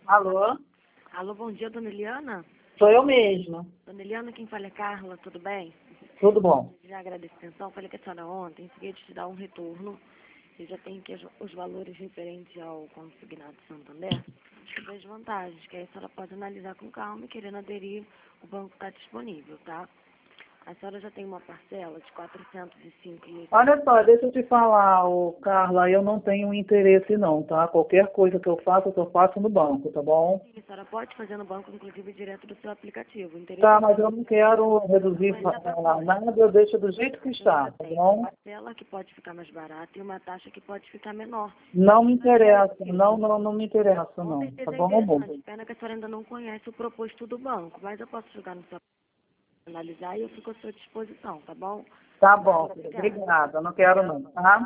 Alô? Alô, bom dia, dona Eliana? Sou eu mesma. Dona Eliana, quem fala é Carla, tudo bem? Tudo bom? Já agradeço a atenção, falei com a senhora ontem, queria te dar um retorno. Eu já tenho aqui os valores referentes ao consignado Santander e as vantagens, que aí a senhora pode analisar com calma e querendo aderir, o banco está disponível, tá? A senhora já tem uma parcela de 405,80. Olha só, deixa eu te falar, Carla, eu não tenho interesse não, tá? Qualquer coisa que eu faça, eu só faço no banco, tá bom? Sim, a senhora pode fazer no banco, inclusive direto do seu aplicativo. O interesse Tá, mas eu não quero reduzir Mas já tá nada, eu deixo do jeito que está, tá tem bom? uma parcela que pode ficar mais barata e uma taxa que pode ficar menor. Não me interessa, não me interessa Com não, tá certeza é bom, bom? interessante. Pena que a senhora ainda não conhece o proposto do banco, mas eu posso jogar no seu analisar e eu fico à sua disposição, tá bom? Tá bom, Obrigada. obrigada, não quero não, tá?